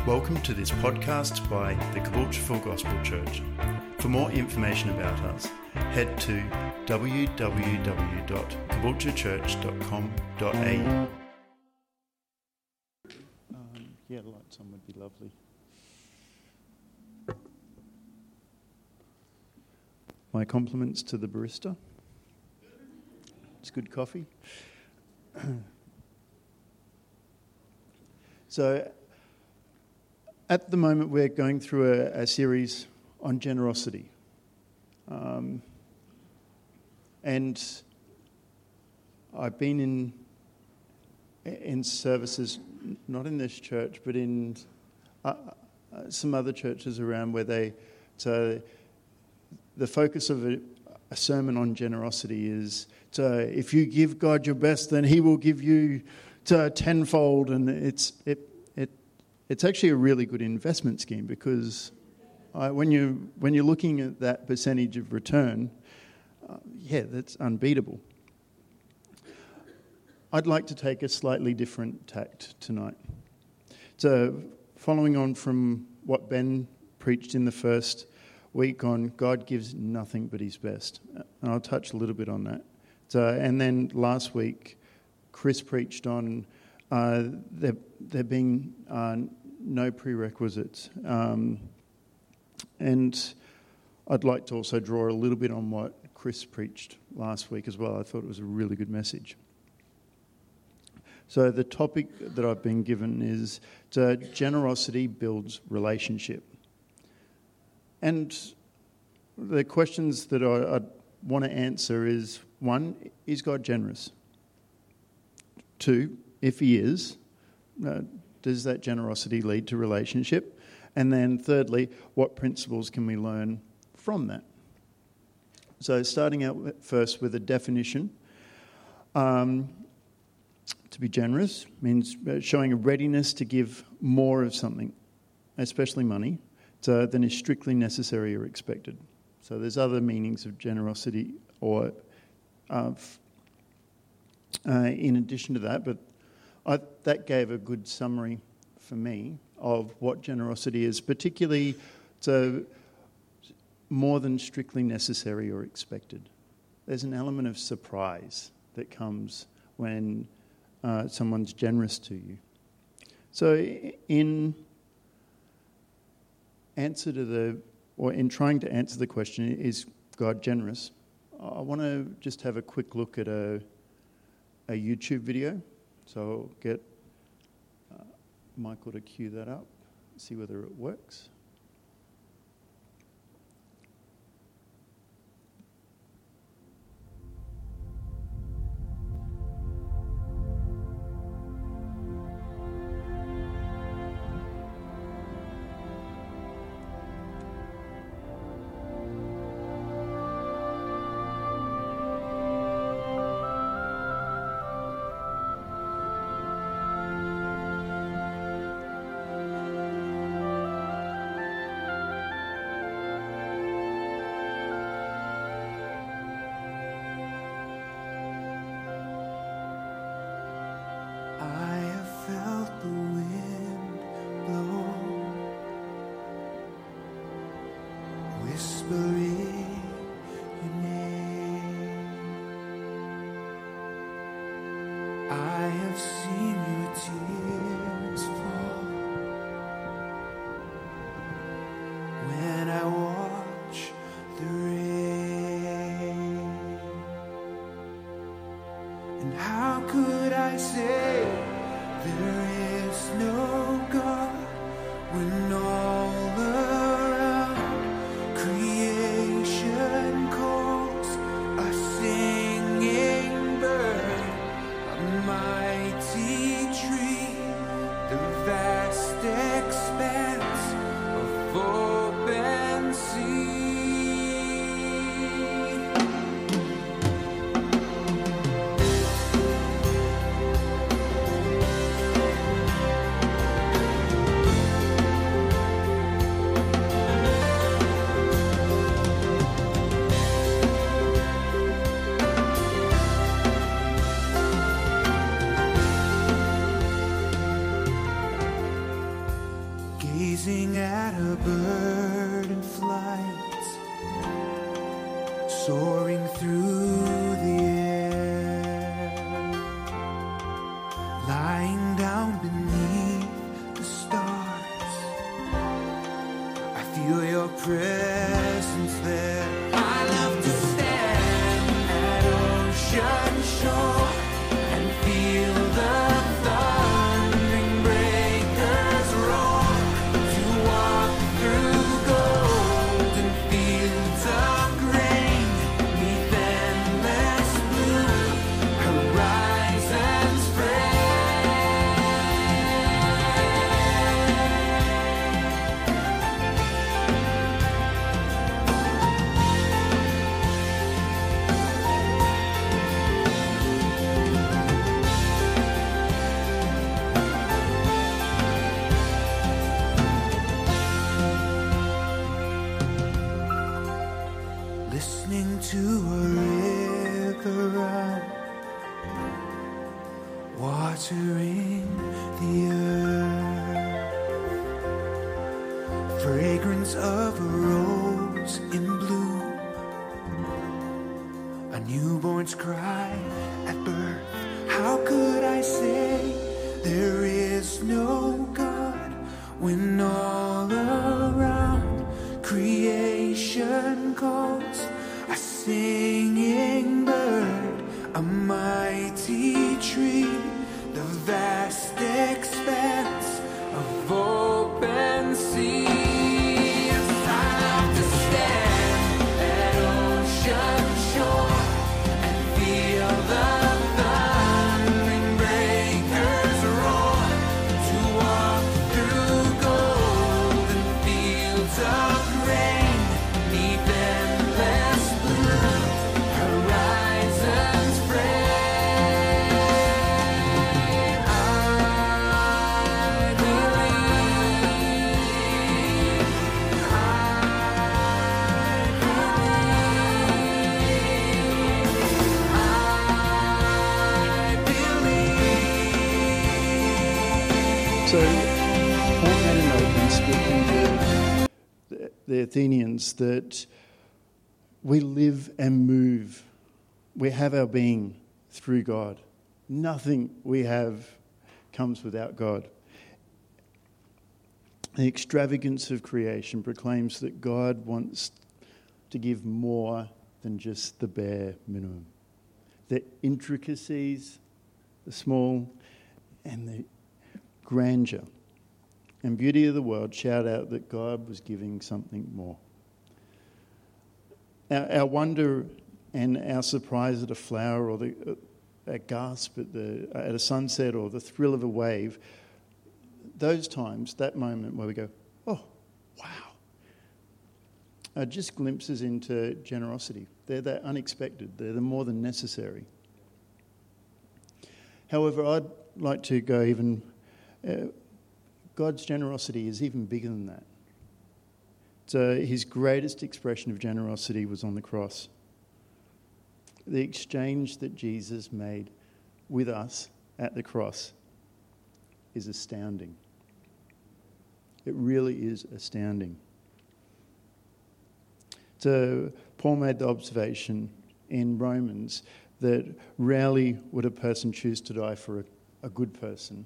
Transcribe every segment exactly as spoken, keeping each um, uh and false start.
Welcome to this podcast by the Caboolture Full Gospel Church. For more information about us, head to w w w dot caboolture church dot com dot a u. Um, yeah, lights on would be lovely. My compliments to the barista. It's good coffee. So, at the moment, we're going through a, a series on generosity. Um, and I've been in in services, not in this church, but in uh, uh, some other churches around where they, so the focus of a, a sermon on generosity is to, if you give God your best, then He will give you to tenfold, and it's it it it's actually a really good investment scheme because uh, when you when you're looking at that percentage of return, uh, yeah, that's unbeatable. I'd like to take a slightly different tact tonight. So, following on from what Ben preached in the first week on God gives nothing but His best, and I'll touch a little bit on that. So, and then last week, Chris preached on uh, there, there being uh, no prerequisites. Um, and I'd like to also draw a little bit on what Chris preached last week as well. I thought it was a really good message. So the topic that I've been given is uh, generosity builds relationship. And the questions that I, I want to answer is, one, is God generous? Two, if He is, uh, does that generosity lead to relationship? And then thirdly, what principles can we learn from that? So starting out first with a definition. Um, to be generous means showing a readiness to give more of something, especially money, so, than is strictly necessary or expected. So there's other meanings of generosity or of Uh, in addition to that, but I, that gave a good summary for me of what generosity is, particularly to more than strictly necessary or expected. There's an element of surprise that comes when uh, someone's generous to you. So in answer to the, or in trying to answer the question, is God generous? I want to just have a quick look at a a YouTube video, so I'll get uh, Michael to cue that up, see whether it works. Sea. gazing at a bird in flight, soaring through the air, lying down beneath the stars. I feel your presence there. I love to stand at ocean shore and feel the thundering breakers roar, to walk through golden fields of grain, neath endless blue horizons listening to a river run, watering the earth, fragrance of a rose in bloom, a newborn's cry at birth. How could I say there is no God when all around creation calls? A singing bird, a mighty tree, the vast expanse of open sea. Yes, I love to stand at ocean shore and feel the thundering breakers roar, to walk through golden fields of grain, neath endless blue horizons frame. I believe, I believe, I believe. So, Paul made an open speaking to the, the Athenians that we live and move, we have our being through God. Nothing we have comes without God. The extravagance of creation proclaims that God wants to give more than just the bare minimum. The intricacies, the small and the grandeur and beauty of the world shout out that God was giving something more. Our, our wonder and our surprise at a flower, or the uh, a gasp at the at a sunset, or the thrill of a wave, those times, that moment where we go, oh, wow, are just glimpses into generosity. They're that unexpected. They're the more than necessary. However, I'd like to go even... Uh, God's generosity is even bigger than that. So his greatest expression of generosity was on the cross. The exchange that Jesus made with us at the cross is astounding. It really is astounding. So Paul made the observation in Romans that rarely would a person choose to die for a, a good person.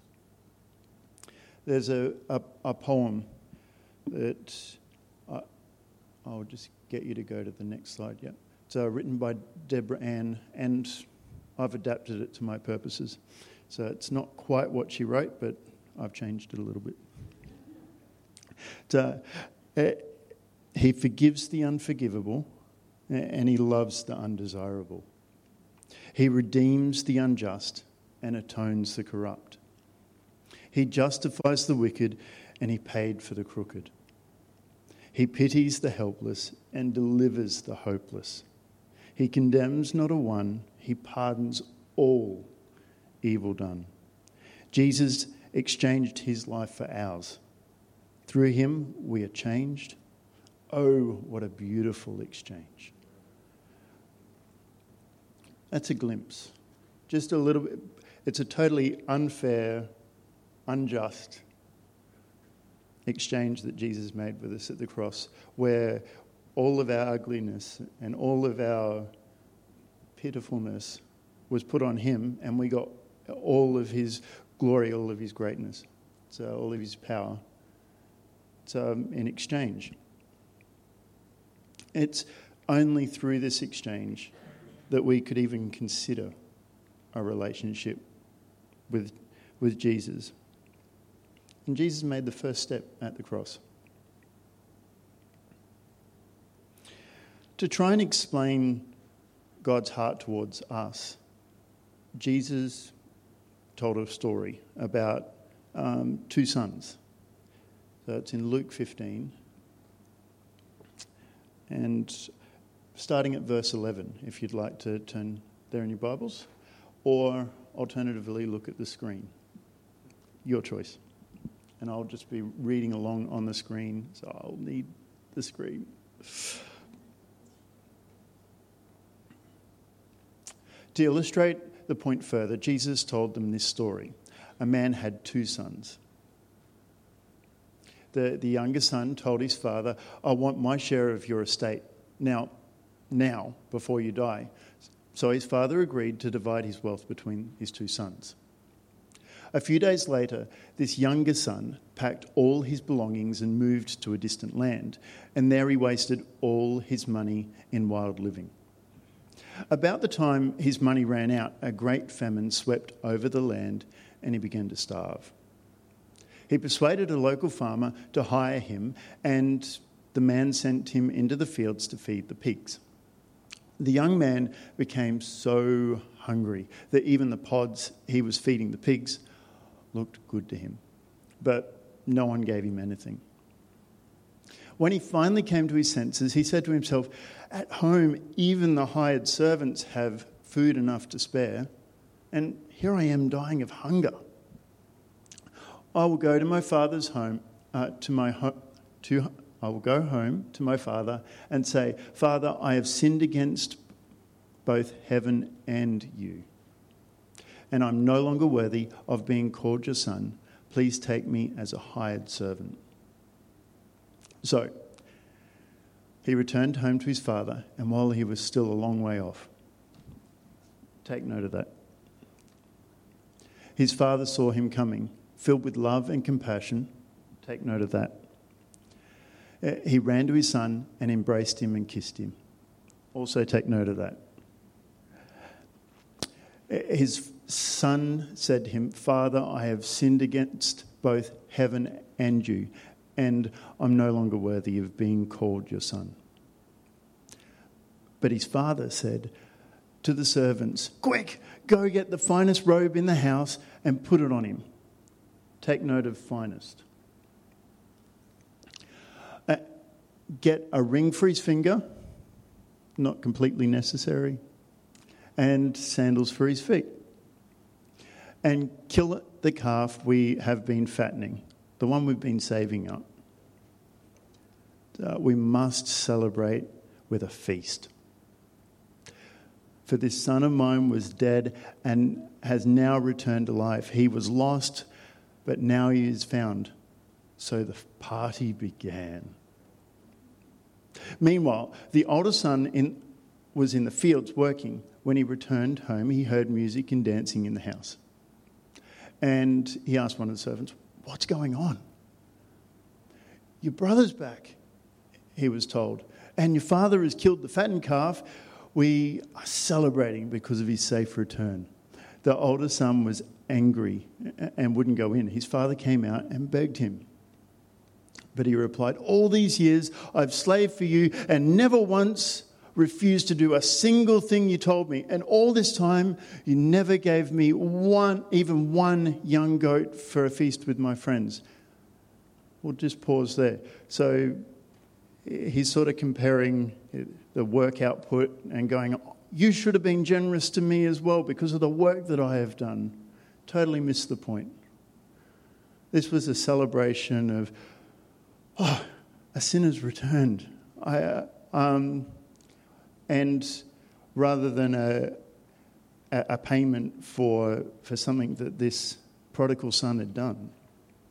There's a, a, a poem that I, I'll just get you to go to the next slide. Yeah, it's uh, written by Deborah Ann, and I've adapted it to my purposes. So it's not quite what she wrote, but I've changed it a little bit. So, uh, he forgives the unforgivable, and he loves the undesirable. He redeems the unjust and atones the corrupt. He justifies the wicked, and he paid for the crooked. He pities the helpless and delivers the hopeless. He condemns not a one, he pardons all evil done. Jesus exchanged his life for ours. Through him we are changed. Oh, what a beautiful exchange. That's a glimpse. Just a little bit. It's a totally unfair, unjust, exchange that Jesus made with us at the cross, where all of our ugliness and all of our pitifulness was put on him, and we got all of his glory, all of his greatness, so all of his power. So um, in exchange. It's only through this exchange that we could even consider a relationship with, with Jesus. And Jesus made the first step at the cross. To try and explain God's heart towards us, Jesus told a story about um, two sons. So it's in Luke fifteen. And starting at verse eleven, if you'd like to turn there in your Bibles, or alternatively look at the screen. Your choice. And I'll just be reading along on the screen, so I'll need the screen. To illustrate the point further, Jesus told them this story. A man had two sons. The, the younger son told his father, I want my share of your estate now, now, before you die. So his father agreed to divide his wealth between his two sons. A few days later, this younger son packed all his belongings and moved to a distant land, and there he wasted all his money in wild living. About the time his money ran out, a great famine swept over the land, and he began to starve. He persuaded a local farmer to hire him, and the man sent him into the fields to feed the pigs. The young man became so hungry that even the pods he was feeding the pigs looked good to him, but no one gave him anything. When he finally came to his senses, he said to himself, at home, even the hired servants have food enough to spare, and here I am dying of hunger. I will go to my father's home, uh, to my home, to I will go home to my father and say, Father, I have sinned against both heaven and you, and I'm no longer worthy of being called your son. Please take me as a hired servant. So he returned home to his father, and while he was still a long way off, take note of that, his father saw him coming, filled with love and compassion. Take note of that. He ran to his son and embraced him and kissed him. Also take note of that. His son said to him, Father, I have sinned against both heaven and you, and I'm no longer worthy of being called your son. But his father said to the servants, quick, go get the finest robe in the house and put it on him. Take note of finest. Uh, get a ring for his finger, not completely necessary, and sandals for his feet. And kill the calf we have been fattening, the one we've been saving up. Uh, we must celebrate with a feast. For this son of mine was dead and has now returned to life. He was lost, but now he is found. So the party began. Meanwhile, the older son in, was in the fields working. When he returned home, he heard music and dancing in the house. And he asked one of the servants, what's going on? Your brother's back, he was told. And your father has killed the fattened calf. We are celebrating because of his safe return. The older son was angry and wouldn't go in. His father came out and begged him. But he replied, all these years I've slaved for you and never once refused to do a single thing you told me. And all this time you never gave me one, even one young goat for a feast with my friends. We'll just pause there. So he's sort of comparing the work output and going, you should have been generous to me as well because of the work that I have done. Totally missed the point. This was a celebration of, oh, a sinner's returned. I, uh, um, and rather than a, a payment for, for something that this prodigal son had done.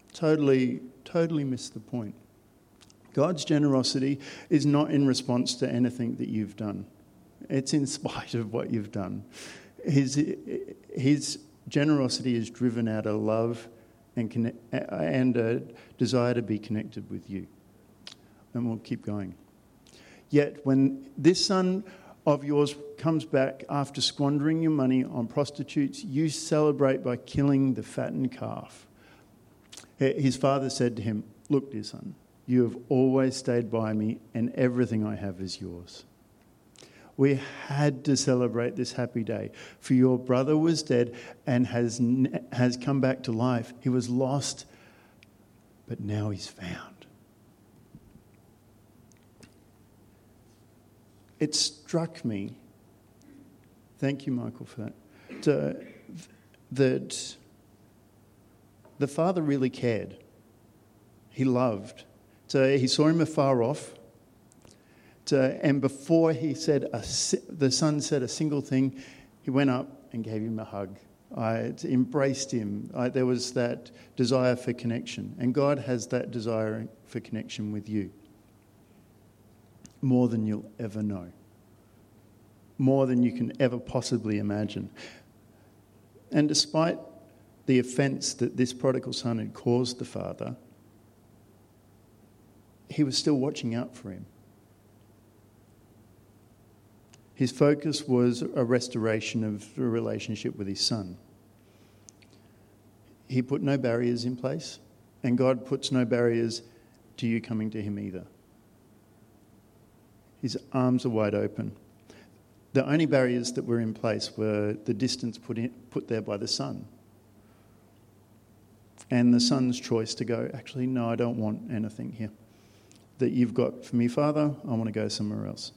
Totally, totally missed the point. God's generosity is not in response to anything that you've done. It's in spite of what you've done. His, his generosity is driven out of love and, connect, and a desire to be connected with you. And we'll keep going. Yet when this son of yours comes back after squandering your money on prostitutes, you celebrate by killing the fattened calf. His father said to him, "Look, dear son, you have always stayed by me, and everything I have is yours." We had to celebrate this happy day, for your brother was dead and has has come back to life. He was lost, but now he's found. It struck me, thank you, Michael, for that, to, that the father really cared. He loved. So he saw him afar off. To, and before he said a, the son said a single thing, he went up and gave him a hug. I embraced him. I, there was that desire for connection. And God has that desire for connection with you. More than you'll ever know. More than you can ever possibly imagine. And despite the offence that this prodigal son had caused the father, he was still watching out for him. His focus was a restoration of a relationship with his son. He put no barriers in place, and God puts no barriers to you coming to him either. His arms are wide open. The only barriers that were in place were the distance put in, put there by the son. And the son's choice to go, actually, no, I don't want anything here that you've got for me, Father. I want to go somewhere else.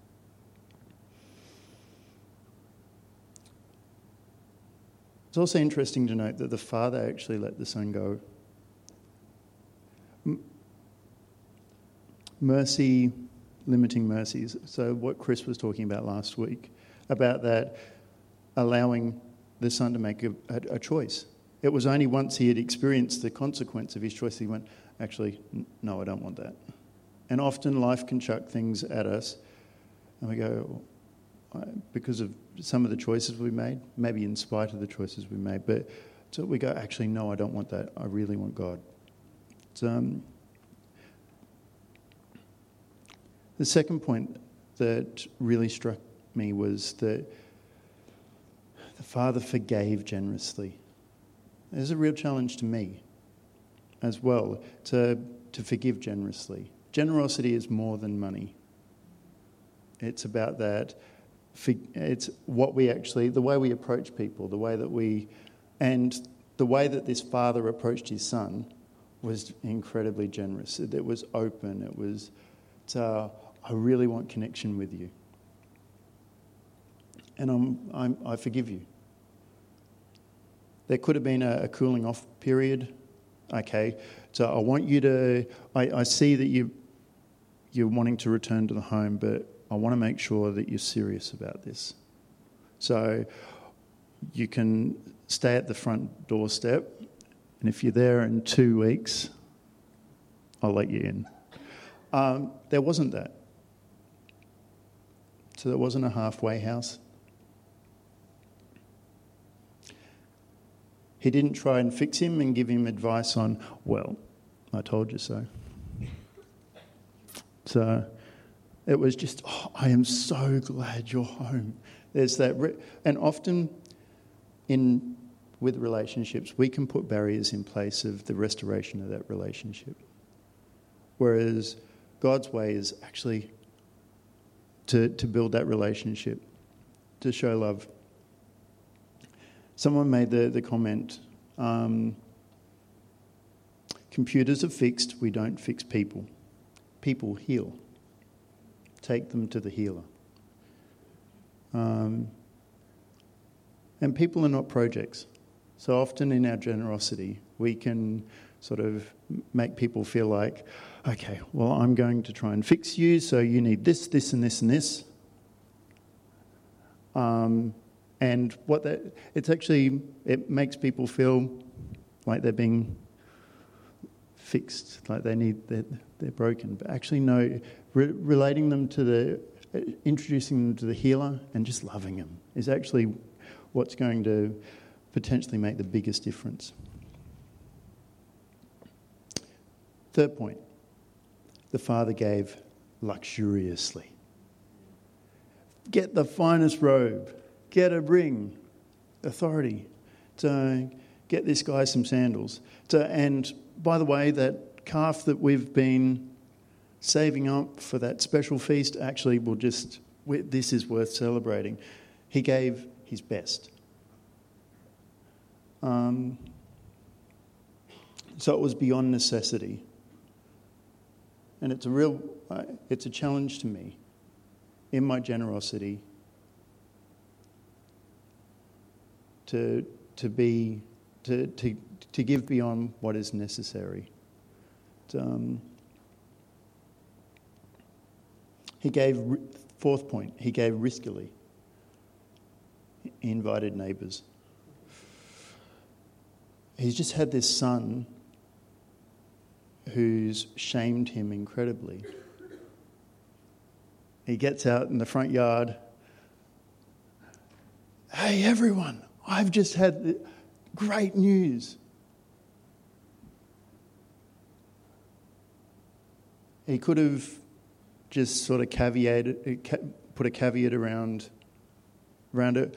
It's also interesting to note that the father actually let the son go. M- mercy, limiting mercies. So what Chris was talking about last week, about that allowing the son to make a, a, a choice. It was only once he had experienced the consequence of his choice he went, actually, no, I don't want that. And often life can chuck things at us and we go, because of some of the choices we made, maybe in spite of the choices we made, but so we go, actually, no, I don't want that. I really want God. So, um, the second point that really struck me was that the father forgave generously. There's a real challenge to me as well, to, to forgive generously. Generosity is more than money. It's about that. It's what we actually, the way we approach people, the way that we, and the way that this father approached his son was incredibly generous. It was open. It was, uh, I really want connection with you. And I'm, I'm, I forgive you. There could have been a, a cooling off period. Okay, so I want you to, I, I see that you, you're wanting to return to the home, but I want to make sure that you're serious about this. So you can stay at the front doorstep, and if you're there in two weeks, I'll let you in. Um, there wasn't that. So there wasn't a halfway house. He didn't try and fix him and give him advice on, well, I told you so. So it was just, oh, I am so glad you're home. There's that, re- and often in with relationships, we can put barriers in place of the restoration of that relationship. Whereas God's way is actually to, to build that relationship, to show love. Someone made the, the comment, um, computers are fixed, we don't fix people. People heal. Take them to the healer. Um, and people are not projects. So often in our generosity, we can sort of make people feel like, okay, well, I'm going to try and fix you, so you need this, this, and this, and this. Um, and what that, it's actually, it makes people feel like they're being fixed, like they need, they're, they're broken. But actually, no, re- relating them to the, uh, introducing them to the healer and just loving them is actually what's going to potentially make the biggest difference. Third point, the Father gave luxuriously. Get the finest robe, get a ring, authority, to get this guy some sandals. To, and by the way, that calf that we've been saving up for that special feast actually will just, this is worth celebrating. He gave his best. Um, so it was beyond necessity. And it's a real, uh, it's a challenge to me in my generosity to to be to to to give beyond what is necessary. Um, he gave fourth point. He gave riskily. He invited neighbours. He's just had this son who's shamed him incredibly. He gets out in the front yard. Hey, everyone, I've just had great news. He could have just sort of caveated, put a caveat around, around it.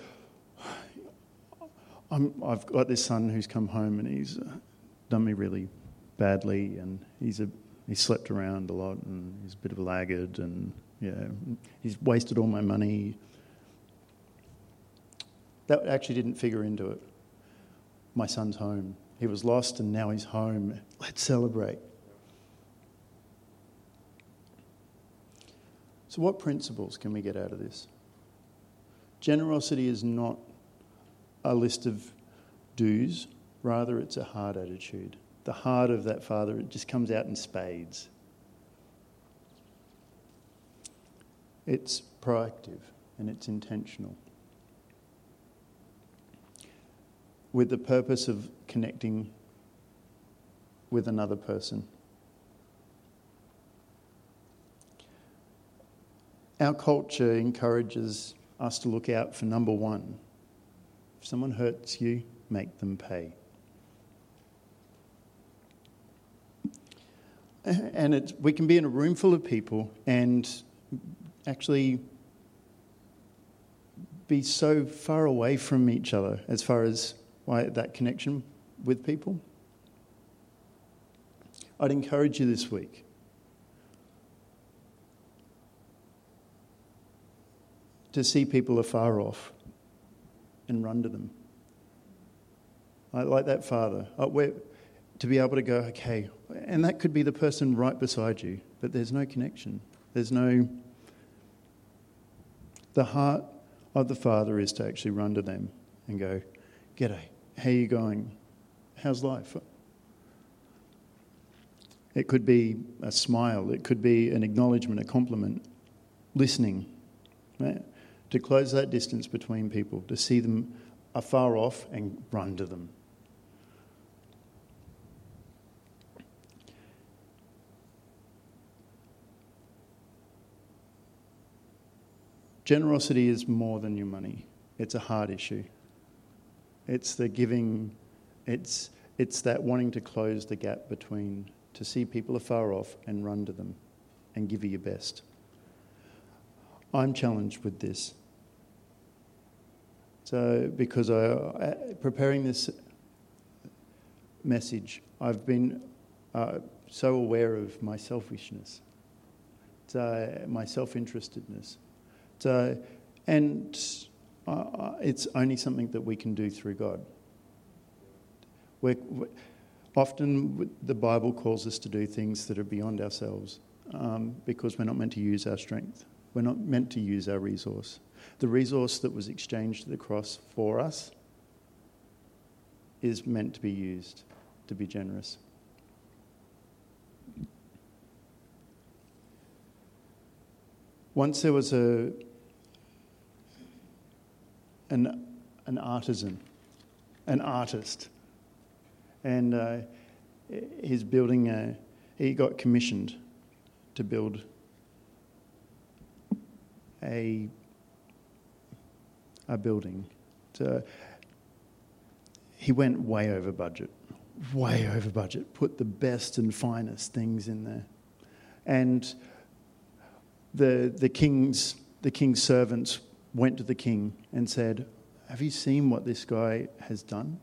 I'm, I've got this son who's come home and he's uh, done me really badly, and he's a he slept around a lot, and he's a bit of a laggard, and yeah, he's wasted all my money. That actually didn't figure into it. My son's home. He was lost and now he's home. Let's celebrate. So what principles can we get out of this? Generosity is not a list of do's, rather it's a heart attitude. The heart of that father, it just comes out in spades. It's proactive and it's intentional, with the purpose of connecting with another person. Our culture encourages us to look out for number one. If someone hurts you, make them pay. And it's, we can be in a room full of people and actually be so far away from each other as far as why that connection with people. I'd encourage you this week to see people afar off and run to them. I like that father. Oh, we're, to be able to go, okay, and that could be the person right beside you, but there's no connection. There's no... The heart of the Father is to actually run to them and go, g'day, how you going? How's life? It could be a smile. It could be an acknowledgement, a compliment, listening. Right? To close that distance between people, to see them afar off and run to them. Generosity is more than your money. It's a heart issue. It's the giving, it's it's that wanting to close the gap between, to see people afar off and run to them and give you your best. I'm challenged with this. So, because I, preparing this message, I've been uh, so aware of my selfishness, so my self-interestedness. So, and uh, it's only something that we can do through God. We're, we're, often the Bible calls us to do things that are beyond ourselves um, because we're not meant to use our strength. We're not meant to use our resource. The resource that was exchanged at the cross for us is meant to be used to be generous. Once there was a an an artisan, an artist, and uh, he's building a, he got commissioned to build a, a building. To, he went way over budget, way over budget, put the best and finest things in there. And the the king's the king's servants went to the king and said, "Have you seen what this guy has done?"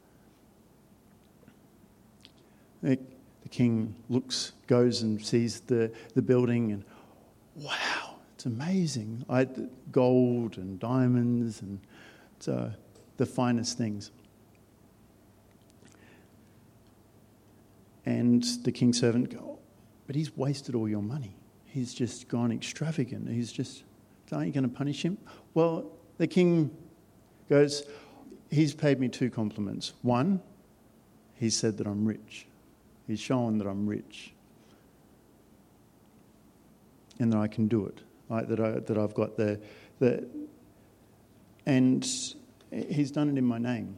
The, the king looks, goes and sees the, the building, and wow, it's amazing. I, gold and diamonds and it's, uh, the finest things. And the king's servant goes, "But he's wasted all your money. He's just gone extravagant. He's just, aren't you going to punish him?" Well, the king goes, "He's paid me two compliments. One, he said that I'm rich. He's shown that I'm rich and that I can do it, like that I that I've got the the, and he's done it in my name."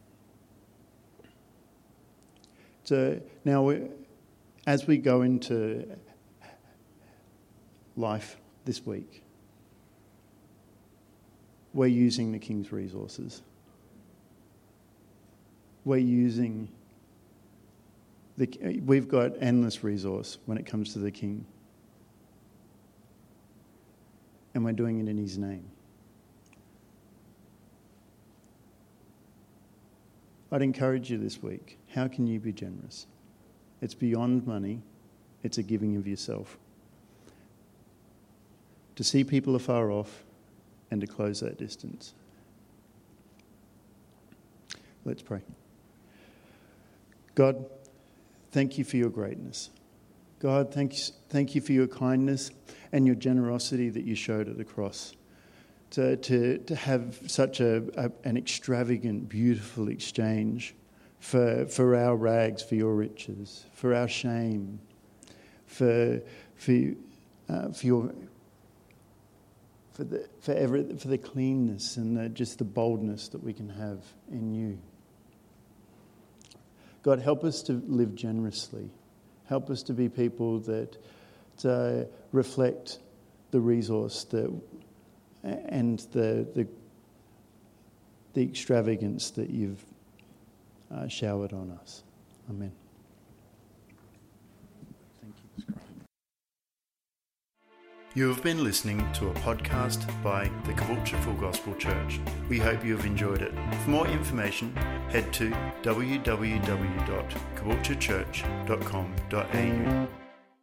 So now, we, as we go into life this week, we're using the King's resources. We're using the, we've got endless resource when it comes to the King. And we're doing it in his name. I'd encourage you this week. How can you be generous? It's beyond money. It's a giving of yourself. To see people afar off and to close that distance. Let's pray. God, thank you for your greatness. God, thank you, thank you for your kindness and your generosity that you showed at the cross. To, to, to have such a, a an extravagant, beautiful exchange for for our rags, for your riches, for our shame, for for uh, for your for the for every for the cleanness and the, just the boldness that we can have in you. God, help us to live generously. Help us to be people that uh, reflect the resource that and the the, the extravagance that you've uh, showered on us. Amen. Thank you. You have been listening to a podcast by the Caboolture Full Gospel Church. We hope you have enjoyed it. For more information, head to w w w dot caboolture church dot com dot a u.